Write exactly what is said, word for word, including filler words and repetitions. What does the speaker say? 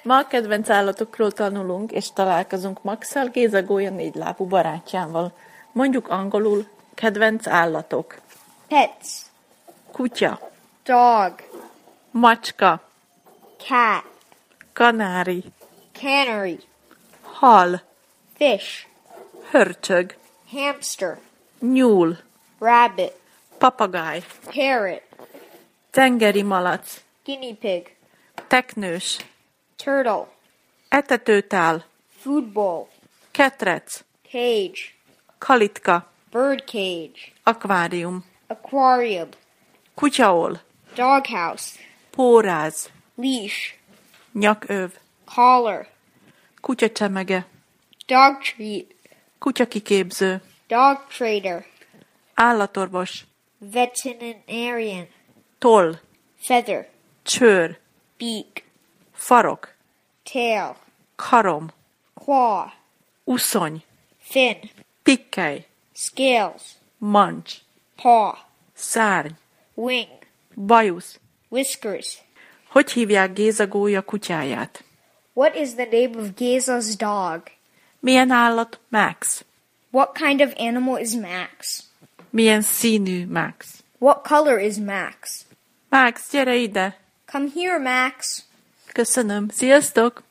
Ma a kedvenc állatokról tanulunk, és találkozunk Maxszal, Géza Gólya négylábú barátjával. Mondjuk angolul kedvenc állatok. Pets. Kutya, Dog. macska, Cat. kanári, Canary. hal, Fish. hörcsög, Hamster. nyúl, Rabbit. papagáj, Parrot. tengeri malac, Guinea pig. teknős, Turtle. etetőtál, Food bowl. ketrec, Cage. kalitka, Bird cage. akvárium, Aquarium. kutyaol, Doghouse. póráz, Leash. nyaköv, Collar. kutyacsemege, Dog treat. kutyakiképző, Dog trader. állatorvos, Veterinarian. toll, Feather. csőr, Beak. farok, Tail. karom, Claw. uszony, Fin. pikkely, Scales. mancs, Paw. szárny, Wing. bajusz. Whiskers. Hogy hívják Géza Gólya kutyáját? What is the name of Geza's dog? Milyen állat Max? What kind of animal is Max? Milyen színű Max? What color is Max? Max, gyere ide! Come here, Max. Köszönöm, sziasztok!